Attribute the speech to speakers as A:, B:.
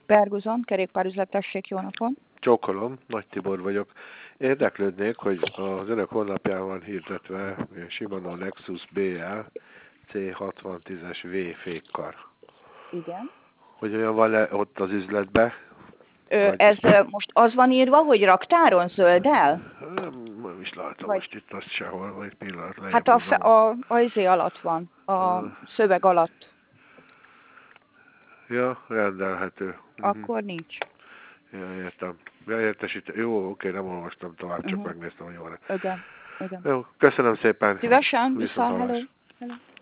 A: Berguzon, kerékpárüzletesség, jó napon.
B: Csókolom, Nagy Tibor vagyok. Érdeklődnék, hogy az önök honlapján van hirdetve Shimano Nexus BL C6010-es V fékkar.
A: Igen.
B: Hogy olyan van-e ott az üzletbe?
A: Ez most az van írva, hogy raktáron zölddel?
B: Nem is látom
A: Vagy...
B: most itt azt sehol, vagy pillanat lejjebb.
A: Hát az alatt van, a szöveg alatt.
B: Ja, rendelhető.
A: Akkor nincs.
B: Ja, értem. Ja, értesít. Jó, oké, nem olvastam tovább, csak megnéztem, hogy van-e.
A: Igen.
B: Jó, köszönöm szépen.
A: Szívesen,
B: Viszont
A: hello.
B: hallás.